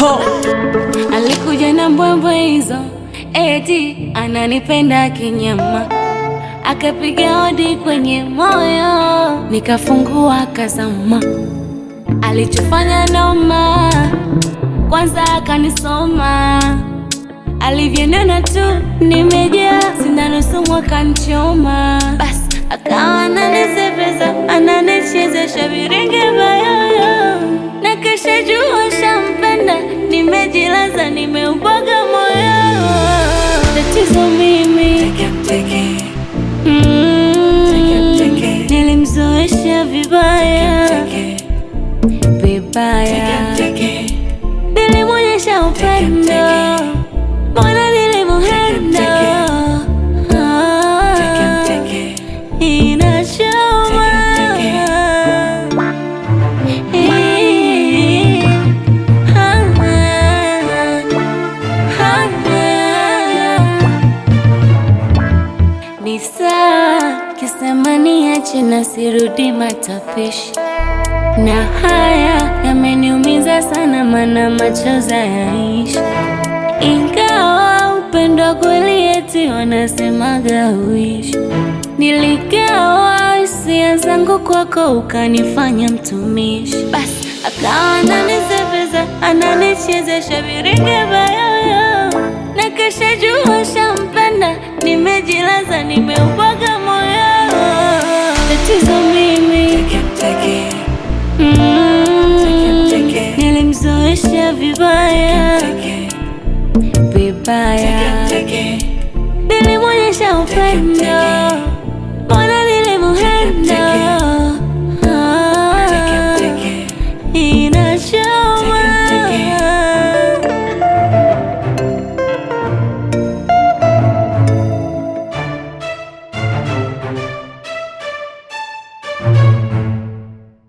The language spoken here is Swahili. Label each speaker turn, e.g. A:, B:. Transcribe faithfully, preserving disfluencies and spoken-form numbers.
A: Moko
B: alikuja na mbwembwe hizo, eti ananipenda kinyama, akapiga hodi kwenye moyo, nikafungua kazama. Alichofanya noma, kwanza akanisoma, alivyonena tu nimejaa, sindano sumu akanchoma. Bas akawa ananiseveza, ananichezesha viringe bayoyo, na kesha jua shampenda, nimejilaza nimeubwaga moyo. Tatizo mimi mm, nilimzoesha vibaya vibaya, nilimwonyesha upendo, mbona nilimuhenda. Inachoma ni sawa kisema niache na sirudi matapishi, na haya yameniumiza sana, mana machozi hayaishi. Ingawa upendo kweli eti wanasemaga huishi, niligawa hisia zangu kwako, ukanifanya mtumishi. Basi akawa ananiseveza, ananichezesha viringe bayoyo, na kesha jua shampenda, nimejilaza nimeubwaga moyo. Tatizo mimi mm, nilimzoesha vibaya vibaya, nilimwonyesha upendo,